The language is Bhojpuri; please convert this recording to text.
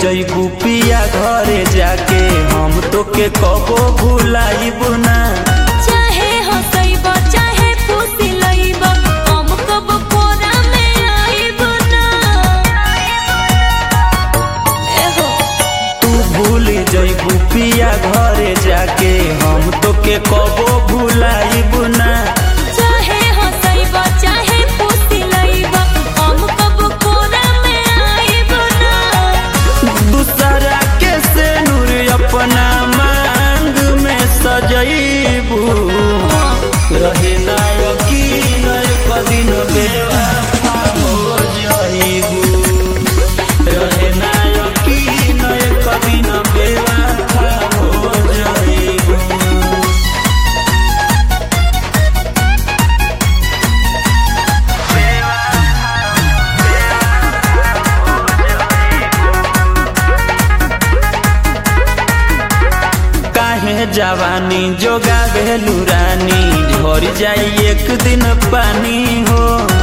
जइबू पिया घरे जाके हम तोके कबो भुलाइब ना। चाहे हंसइब चाहे खुशी लइब हम कब कोरा में आइब ना। एहो तू भूल जइबू पिया घरे जाके हम तोके कबो भुलाइब ना। चाहे हंसइब चाहे खुशी लइब हम कब कोरा में आइब ना। दूसरा के से नूर अपना मांग में सजइबू रहे ना यकीन एक दिन बेवफा हो जाइबू। रहे ना यकीन एक दिन बेवफा हो जाइबू। काहे जवानी जोगावेलू रानी झड़ जाई एक दिन पानी हो।